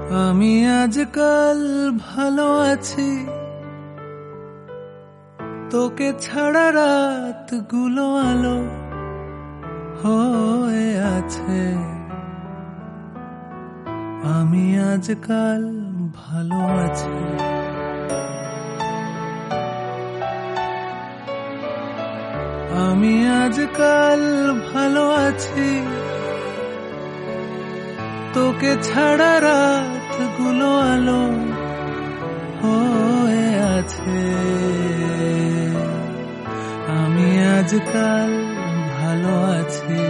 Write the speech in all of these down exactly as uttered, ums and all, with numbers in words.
আমি আজকাল ভালো আছি, তোকে ছাড়া রাত গুলো আলো হয়ে আছে। আমি আজকাল ভালো আছি। আমি আজকাল ভালো আছি, তোকে ছাড়া রাত গুলো আলো হয়ে আছে। আমি আজকাল ভালো আছি।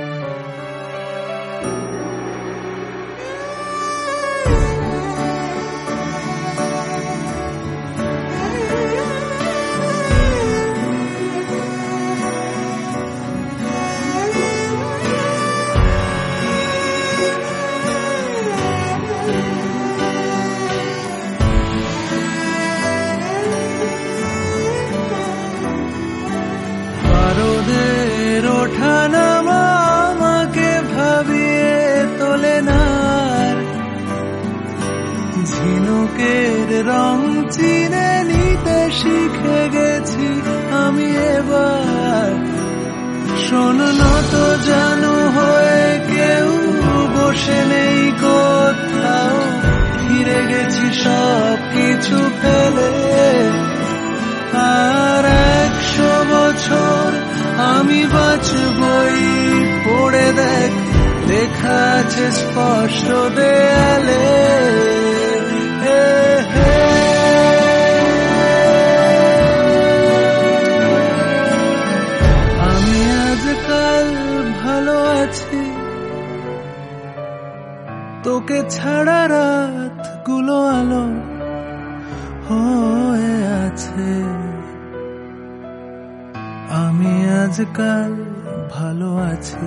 রোদের ওঠানামা আমাকে ভাবিয়ে তোলে না, ঝিনুকের রং চিনে নিতে শিখে গেছি আমি এবার। শোন তো জানু হয়ে কেউ বসে নেই কোথাও, ফিরে গেছি সব কিছু ফেলে। আর একশো বছর আমি বাঁচবই, পড়ে দেখ লেখা আছে স্পষ্ট দেয়ালে। আমি আজকাল ভালো আছি, তোকে ছাড়া রাত গুলো আলো হয়ে আছে। আমি আজকাল ভালো আছি।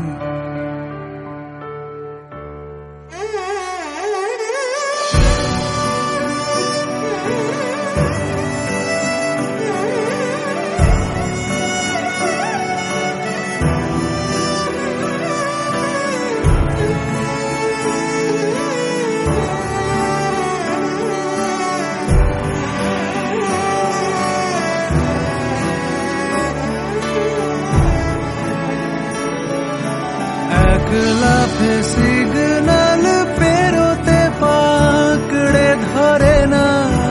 লাফে সিগন্যাল পেরোতে পাকড়ে ধরে না,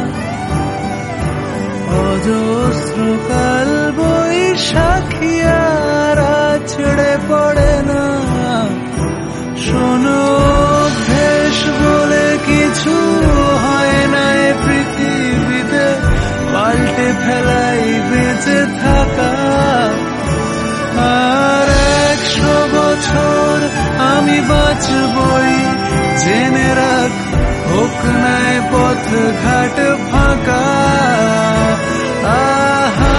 অজস্র কাল বৈশাখী আর আছড়ে পড়ে না। শোনো অভ্যেস বলে কিছু হয় না এ পৃথিবীতে, পাল্টে ফেলাই বেঁচে থাকা। আর একশো বছর আমি বাঁচবই, জেনে রাখ হোক নাই পথ ঘাট ফাঁকা। আহা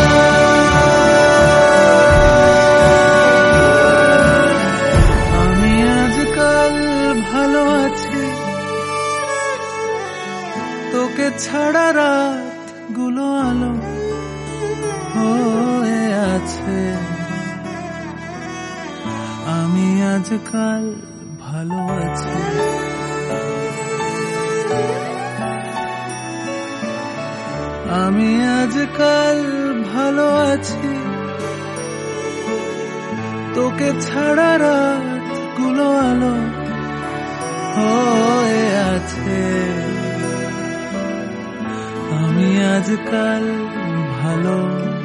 আমি আজকাল ভালো আছি, তোকে ছাড়া রাত গুলো আলো হয়ে আছে। আমি আজকাল ভালো আছি। আমি আজকাল ভালো আছি, তোকে ছাড়া রাত গুলো আলো হয়ে আছে। আমি আজকাল ভালো